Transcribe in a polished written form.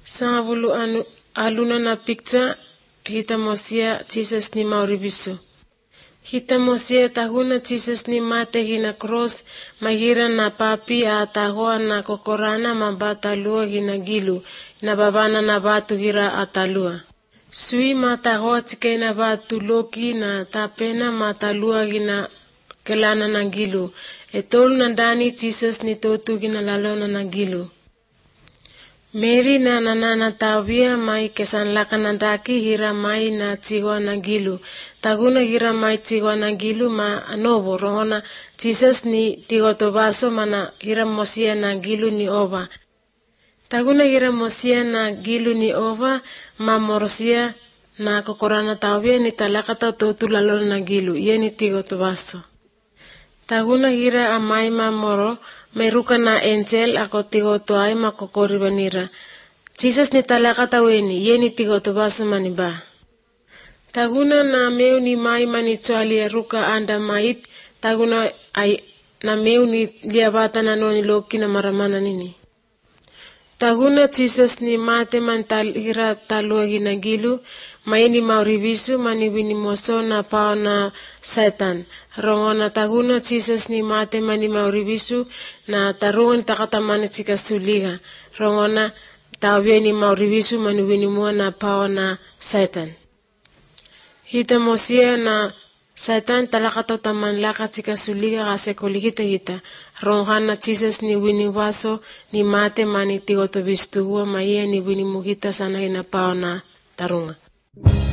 Sangavulu aluna na picture hita mosia Jesus ni mauribisu. Hita mosia tahuna Jesus ni mate hina cross magira na papi atagoa na kokorana mabatalua hina gilu na babana na batu gira atalua. Sui matagoa tike na batu loki na tapena matalua hina kelana na gilu. Etolu na ndani Jesus ni totu hina lalona na gilu. Mary na nanana tawia mai kesan lakanandaki hira mai na tigwa na gilu. Taguna hira mai tigwa na gilu ma anobo rongona Jesus ni tigotobaso mana hira mosia na gilu ni ova. Taguna hira mosia na gilu ni ova ma morosia na kokorana tawia ni talakata totu lalona na gilu. Ie ni tigotobaso. Taguna hira amai ma moro meruka na angel ako tigoto ay makokoribanira. Jesus ni talakata weni, ye ni tigoto basa maniba. Taguna na meu ni mai manitswali ruka anda maip, taguna ay na meu ni liabata na noni loki na maramana nini. Taguna Jesus ni mate mantal hira talua ginagilu, maini mauribisu maniwini moso na pao na Satan. Rongona taguna Jesus ni mate mani mauribisu na tarungan takatamana chika suliga. Rongona tawia ni mauribisu maniwini mua na pao na Satan. Hita mosia na Satan talakata taman laka chika suliga kase kolikita hita. Rongana Jesus ni wini waso ni mate mani tigoto bistu hua maia ni wini mugita sana hina pao na tarunga.